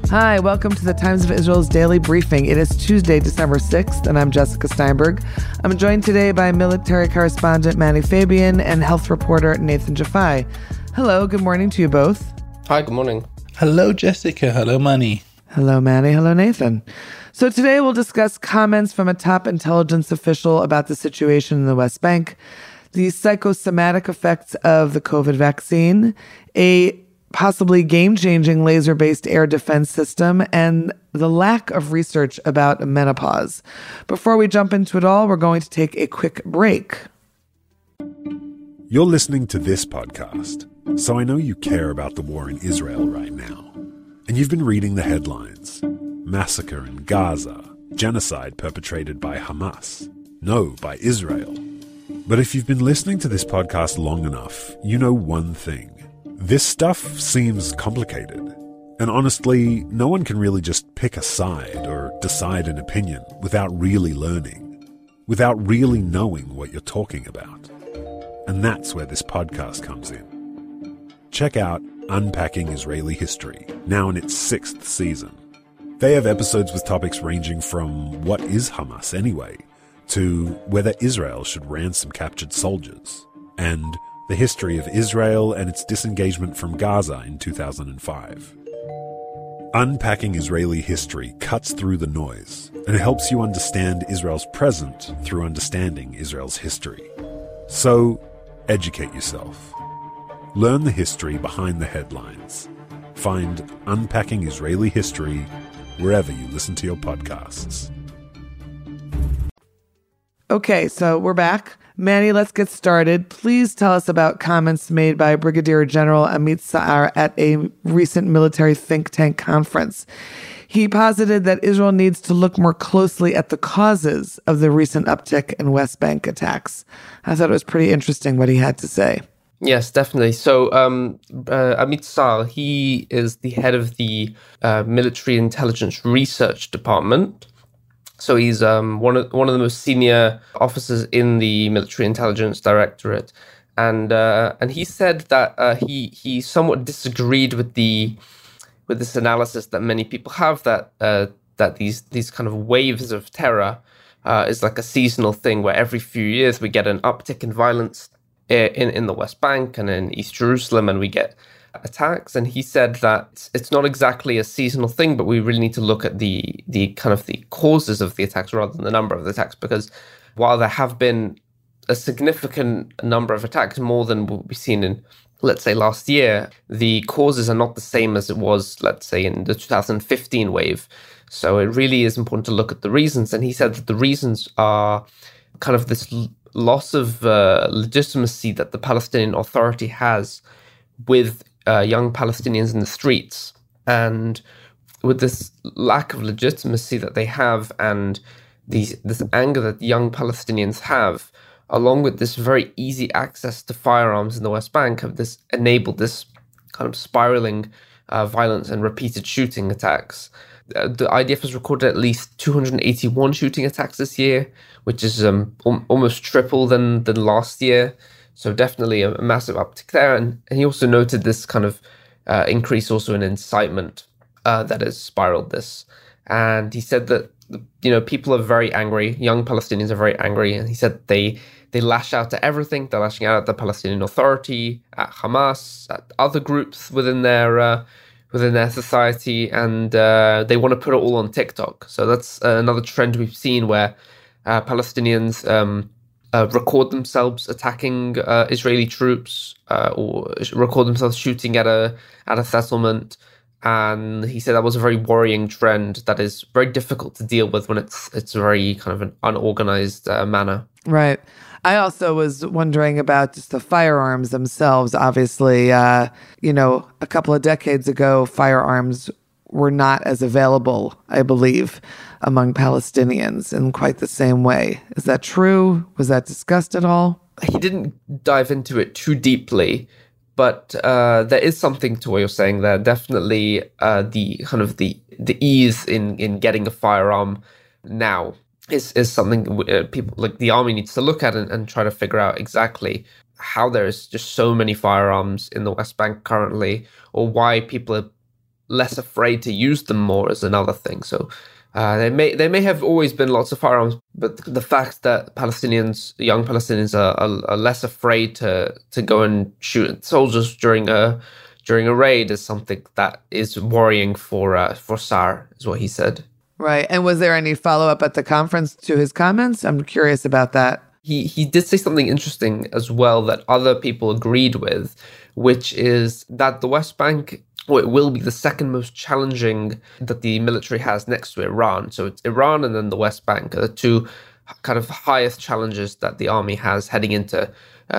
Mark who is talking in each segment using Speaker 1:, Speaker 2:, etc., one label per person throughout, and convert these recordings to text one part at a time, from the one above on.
Speaker 1: Hi, welcome to the Times of Israel's daily briefing. It is Tuesday, December 6th, and I'm Jessica Steinberg. I'm joined today by military correspondent Manny Fabian and health reporter Nathan Jafai. Hello, good morning to you both.
Speaker 2: Hi, good morning.
Speaker 3: Hello, Jessica. Hello, Manny.
Speaker 1: Hello, Manny. Hello, Nathan. So today we'll discuss comments from a top intelligence official about the situation in the West Bank, the psychosomatic effects of the COVID vaccine, a possibly game-changing laser-based air defense system, and the lack of research about menopause. Before we jump into it all, we're going to take a quick break.
Speaker 4: You're listening to this podcast, so I know you care about the war in Israel right now. And you've been reading the headlines. Massacre in Gaza, genocide perpetrated by Hamas. No, by Israel. But if you've been listening to this podcast long enough, you know one thing. This stuff seems complicated. And honestly, no one can really just pick a side or decide an opinion without really learning, without really knowing what you're talking about. And that's where this podcast comes in. Check out Unpacking Israeli History, now in its 6th season. They have episodes with topics ranging from what is Hamas anyway, to whether Israel should ransom captured soldiers, and the history of Israel and its disengagement from Gaza in 2005. Unpacking Israeli History cuts through the noise and helps you understand Israel's present through understanding Israel's history. So, educate yourself. Learn the history behind the headlines. Find Unpacking Israeli History wherever you listen to your podcasts.
Speaker 1: Okay, so we're back. Manny, let's get started. Please tell us about comments made by Brigadier General Amit Saar at a recent military think tank conference. He posited that Israel needs to look more closely at the causes of the recent uptick in West Bank attacks. I thought it was pretty interesting what he had to say.
Speaker 2: Yes, definitely. So Amit Saar, he is the head of the Military Intelligence Research Department. So he's one of the most senior officers in the Military Intelligence Directorate, and he said that he somewhat disagreed with this analysis that many people have that these kind of waves of terror is like a seasonal thing where every few years we get an uptick in violence in the West Bank and in East Jerusalem, and we get attacks. And he said that it's not exactly a seasonal thing, but we really need to look at the kind of the causes of the attacks rather than the number of the attacks, because while there have been a significant number of attacks, more than what we've seen in, let's say, last year, the causes are not the same as it was, let's say, in the 2015 wave. So it really is important to look at the reasons. And he said that the reasons are kind of this loss of legitimacy that the Palestinian Authority has with young Palestinians in the streets, and with this lack of legitimacy that they have, and this anger that young Palestinians have, along with this very easy access to firearms in the West Bank, have this enabled this kind of spiraling violence and repeated shooting attacks. The IDF has recorded at least 281 shooting attacks this year, which is almost triple than last year. So definitely a massive uptick there. And he also noted this kind of increase also in incitement that has spiraled this. And he said that, people are very angry. Young Palestinians are very angry. And he said they lash out at everything. They're lashing out at the Palestinian Authority, at Hamas, at other groups within their society. And they want to put it all on TikTok. So that's another trend we've seen where Palestinians record themselves attacking Israeli troops or record themselves shooting at a settlement. And he said that was a very worrying trend that is very difficult to deal with when it's very kind of an unorganized manner.
Speaker 1: Right. I also was wondering about just the firearms themselves. Obviously, a couple of decades ago, firearms were not as available, I believe, among Palestinians in quite the same way. Is that true? Was that discussed at all?
Speaker 2: He didn't dive into it too deeply, but there is something to what you're saying there. Definitely the kind of the ease in getting a firearm now is something people like the army needs to look at and try to figure out exactly how there's just so many firearms in the West Bank currently, or why people are less afraid to use them more is another thing. So there may have always been lots of firearms, but the fact that young Palestinians are less afraid to go and shoot at soldiers during a raid is something that is worrying for Saar, is what he said.
Speaker 1: Right. And was there any follow-up at the conference to his comments? I'm curious about that.
Speaker 2: He did say something interesting as well that other people agreed with, which is that the West Bank will be the second most challenging that the military has next to Iran. So it's Iran and then the West Bank are the two kind of highest challenges that the army has heading into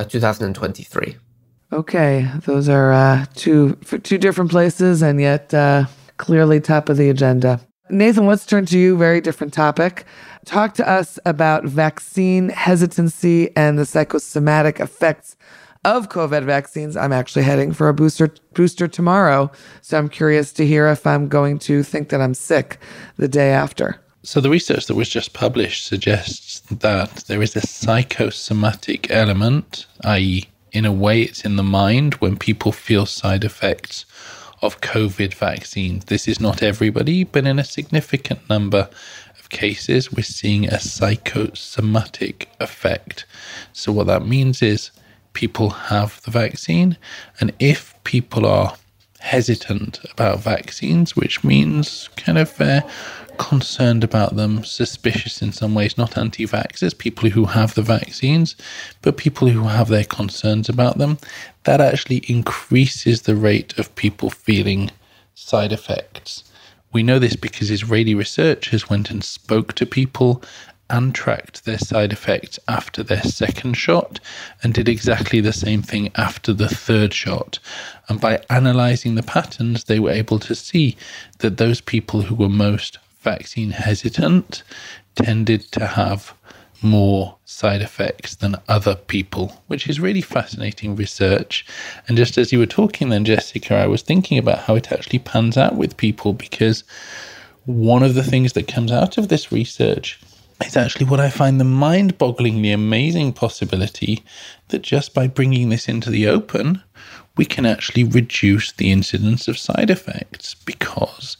Speaker 2: 2023.
Speaker 1: Okay, those are two different places and yet clearly top of the agenda. Nathan, let's turn to you. Very different topic. Talk to us about vaccine hesitancy and the psychosomatic effects of COVID vaccines. I'm actually heading for a booster tomorrow, so I'm curious to hear if I'm going to think that I'm sick the day after.
Speaker 3: So the research that was just published suggests that there is a psychosomatic element, i.e., in a way it's in the mind when people feel side effects of COVID vaccines. This is not everybody, but in a significant number of cases, we're seeing a psychosomatic effect. So what that means is people have the vaccine, and if people are hesitant about vaccines, which means kind of concerned about them, suspicious in some ways, not anti-vaxxers, people who have the vaccines, but people who have their concerns about them, that actually increases the rate of people feeling side effects. We know this because Israeli researchers went and spoke to people and tracked their side effects after their second shot and did exactly the same thing after the third shot. And by analysing the patterns, they were able to see that those people who were most vaccine hesitant tended to have more side effects than other people, which is really fascinating research. And just as you were talking then, Jessica, I was thinking about how it actually pans out with people, because one of the things that comes out of this research is actually what I find the mind-bogglingly amazing possibility that just by bringing this into the open, we can actually reduce the incidence of side effects, because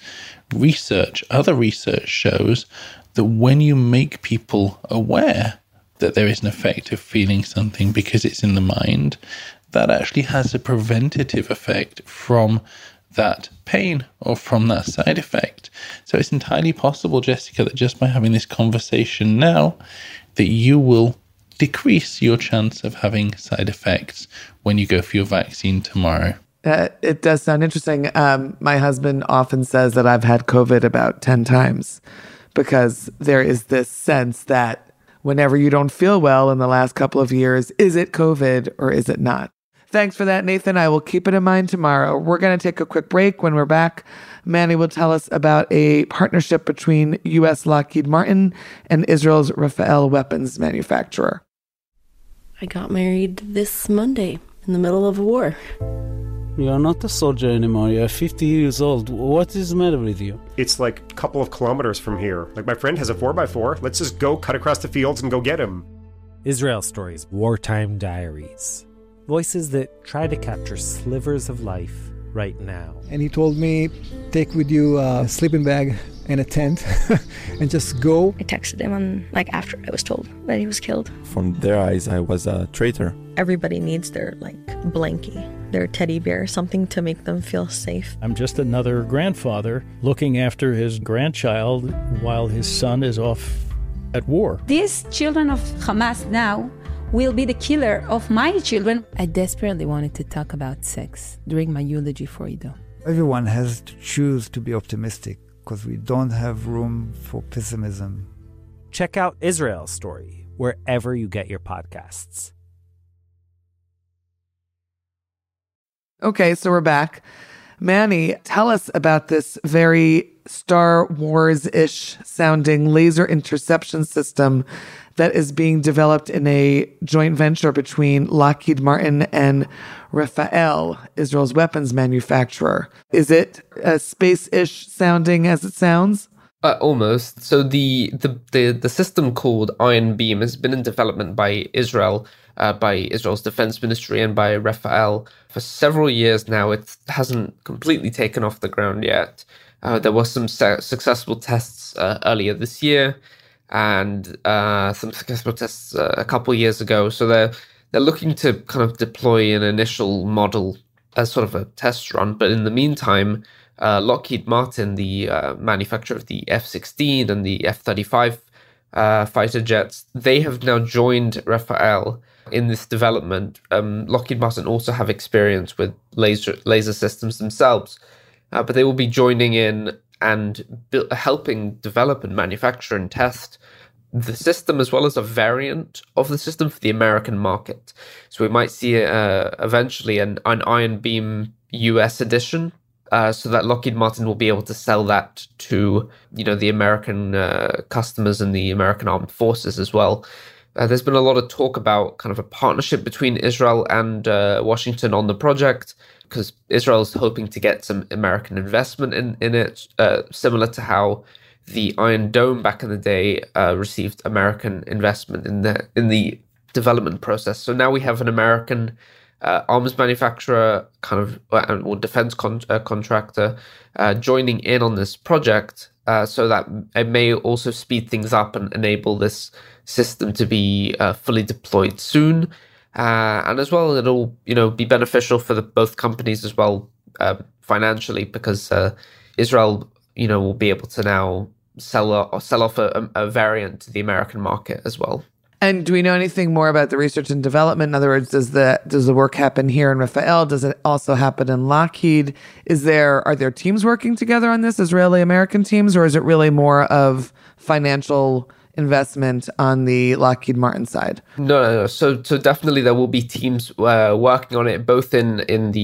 Speaker 3: other research shows that when you make people aware that there is an effect of feeling something because it's in the mind, that actually has a preventative effect from that pain or from that side effect. So it's entirely possible, Jessica, that just by having this conversation now, that you will decrease your chance of having side effects when you go for your vaccine tomorrow.
Speaker 1: It does sound interesting. My husband often says that I've had COVID about 10 times because there is this sense that whenever you don't feel well in the last couple of years, is it COVID or is it not? Thanks for that, Nathan. I will keep it in mind tomorrow. We're going to take a quick break. When we're back, Manny will tell us about a partnership between U.S. Lockheed Martin and Israel's Rafael weapons manufacturer.
Speaker 5: I got married this Monday in the middle of a war.
Speaker 6: You are not a soldier anymore. You are 50 years old. What is the matter with you?
Speaker 7: It's like a couple of kilometers from here. Like, my friend has a 4x4. Let's just go cut across the fields and go get him.
Speaker 8: Israel Stories, Wartime Diaries. Voices that try to capture slivers of life right now.
Speaker 9: And he told me, take with you a sleeping bag and a tent and just go.
Speaker 10: I texted him after I was told that he was killed.
Speaker 11: From their eyes, I was a traitor.
Speaker 5: Everybody needs their blankie, their teddy bear, something to make them feel safe.
Speaker 12: I'm just another grandfather looking after his grandchild while his son is off at war.
Speaker 13: These children of Hamas now will be the killer of my children.
Speaker 14: I desperately wanted to talk about sex during my eulogy for Ido.
Speaker 9: Everyone has to choose to be optimistic because we don't have room for pessimism.
Speaker 8: Check out Israel Story wherever you get your podcasts.
Speaker 1: Okay, so we're back. Manny, tell us about this very Star Wars-ish sounding laser interception system that is being developed in a joint venture between Lockheed Martin and Rafael, Israel's weapons manufacturer. Is it space-ish sounding as it sounds?
Speaker 2: Almost. So the system called Iron Beam has been in development by Israel, by Israel's defense ministry and by Rafael for several years now. It hasn't completely taken off the ground yet. There were some successful tests earlier this year, and some successful tests a couple of years ago. So they're looking to kind of deploy an initial model as sort of a test run. But in the meantime, Lockheed Martin, the manufacturer of the F-16 and the F-35 fighter jets, they have now joined Rafael in this development. Lockheed Martin also have experience with laser systems themselves, but they will be joining in and helping develop and manufacture and test the system, as well as a variant of the system for the American market. So we might see eventually an Iron Beam US edition, so that Lockheed Martin will be able to sell that to, the American customers and the American armed forces as well. There's been a lot of talk about kind of a partnership between Israel and Washington on the project, because Israel is hoping to get some American investment in it, similar to how the Iron Dome back in the day received American investment in the development process. So now we have an American arms manufacturer or defense contractor joining in on this project, so that it may also speed things up and enable this system to be fully deployed soon. And as well, it'll be beneficial for both companies as well financially, because Israel will be able to now sell off a variant to the American market as well.
Speaker 1: And do we know anything more about the research and development? In other words, does the work happen here in Rafael? Does it also happen in Lockheed? Are there teams working together on this, Israeli-American teams, or is it really more of financial investment on the Lockheed Martin side?
Speaker 2: No. So definitely there will be teams working on it, both in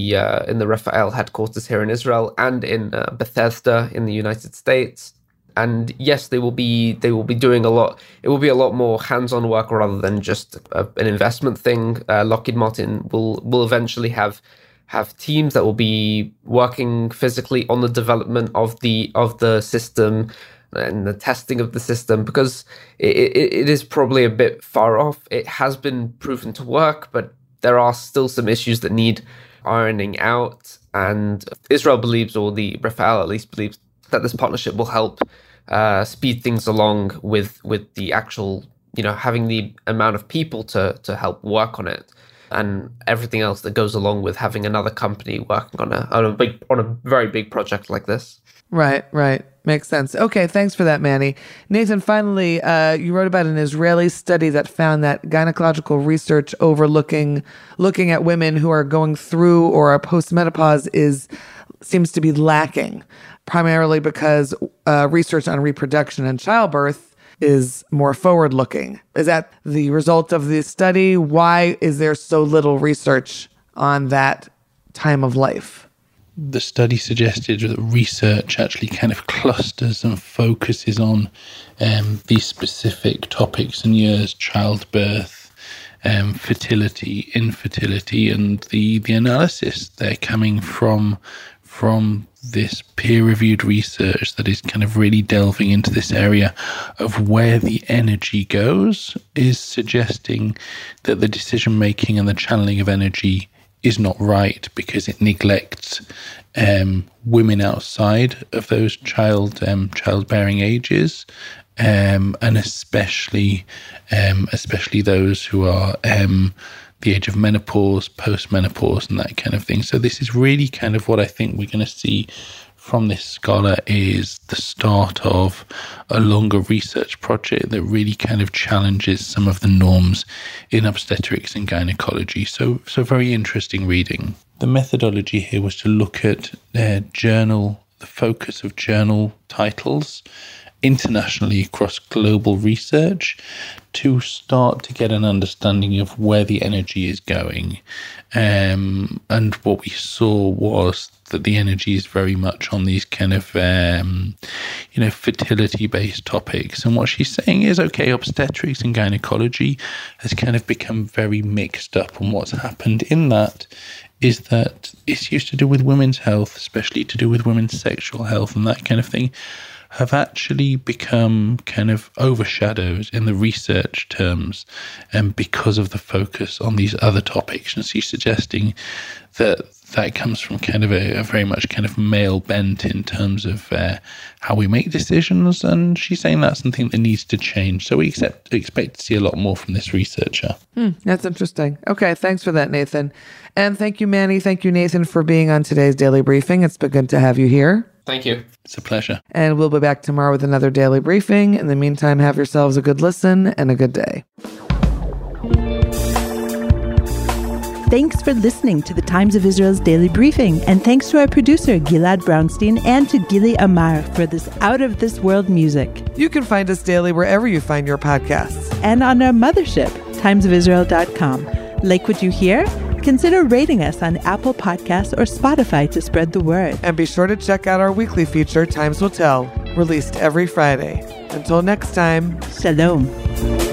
Speaker 2: the Rafael headquarters here in Israel and in Bethesda in the United States. And yes, they will be doing a lot. It will be a lot more hands-on work rather than just an investment thing. Lockheed Martin will eventually have teams that will be working physically on the development of the system and the testing of the system, because it is probably a bit far off. It has been proven to work, but there are still some issues that need ironing out. And Israel believes, or the Rafael at least believes, that this partnership will help speed things along with the actual, having the amount of people to help work on it, and everything else that goes along with having another company working on a very big project like this.
Speaker 1: Right. Makes sense. Okay, thanks for that, Manny. Nathan, finally, you wrote about an Israeli study that found that gynecological research looking at women who are going through or are post-menopause seems to be lacking, primarily because research on reproduction and childbirth is more forward-looking. Is that the result of this study? Why is there so little research on that time of life?
Speaker 3: The study suggested that research actually kind of clusters and focuses on these specific topics and years: childbirth, fertility, infertility, and the analysis they're coming from this peer-reviewed research that is kind of really delving into this area of where the energy goes is suggesting that the decision-making and the channeling of energy is not right, because it neglects women outside of those childbearing ages, and especially those who are the age of menopause, post-menopause, and that kind of thing. So this is really kind of what I think we're going to see from this scholar is the start of a longer research project that really kind of challenges some of the norms in obstetrics and gynecology. So very interesting reading. The methodology here was to look at the focus of journal titles internationally across global research to start to get an understanding of where the energy is going. And what we saw was that the energy is very much on these kind of, fertility-based topics. And what she's saying is, okay, obstetrics and gynecology has kind of become very mixed up. And what's happened in that is that issues to do with women's health, especially to do with women's sexual health and that kind of thing, have actually become kind of overshadowed in the research terms, and because of the focus on these other topics. And she's suggesting that comes from kind of a very much kind of male bent in terms of how we make decisions, and she's saying that's something that needs to change. So we expect to see a lot more from this researcher.
Speaker 1: That's interesting. Okay, thanks for that, Nathan. And thank you, Manny. Thank you, Nathan, for being on today's Daily Briefing. It's been good to have you here.
Speaker 2: Thank you.
Speaker 3: It's a pleasure.
Speaker 1: And we'll be back tomorrow with another Daily Briefing. In the meantime, have yourselves a good listen and a good day.
Speaker 15: Thanks for listening to the Times of Israel's Daily Briefing, and thanks to our producer, Gilad Brownstein, and to Gili Amar for this out-of-this-world music.
Speaker 1: You can find us daily wherever you find your podcasts.
Speaker 15: And on our mothership, timesofisrael.com. Like what you hear? Consider rating us on Apple Podcasts or Spotify to spread the word.
Speaker 1: And be sure to check out our weekly feature, Times Will Tell, released every Friday. Until next time,
Speaker 15: Shalom.